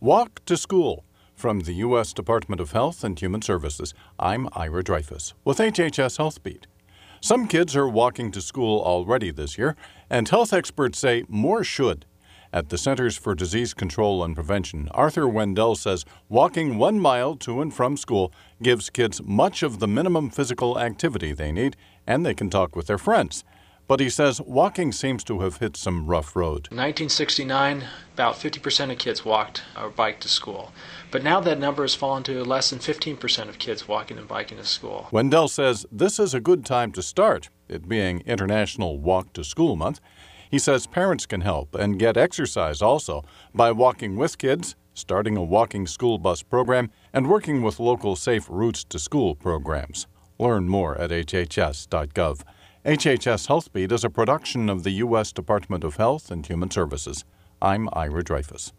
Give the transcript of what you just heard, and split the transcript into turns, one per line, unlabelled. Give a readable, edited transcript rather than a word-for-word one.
Walk to School. From the U.S. Department of Health and Human Services, I'm Ira Dreyfus with HHS Health Beat. Some kids are walking to school already this year, and health experts say more should. At the Centers for Disease Control and Prevention, Arthur Wendell says walking 1 mile to and from school gives kids much of the minimum physical activity they need, and they can talk with their friends. But he says walking seems to have hit some rough road.
In 1969, about 50% of kids walked or biked to school. But now that number has fallen to less than 15% of kids walking and biking to school.
Wendell says this is a good time to start, it being International Walk to School Month. He says parents can help and get exercise also by walking with kids, starting a walking school bus program, and working with local safe routes to school programs. Learn more at hhs.gov. HHS Health Beat is a production of the U.S. Department of Health and Human Services. I'm Ira Dreyfus.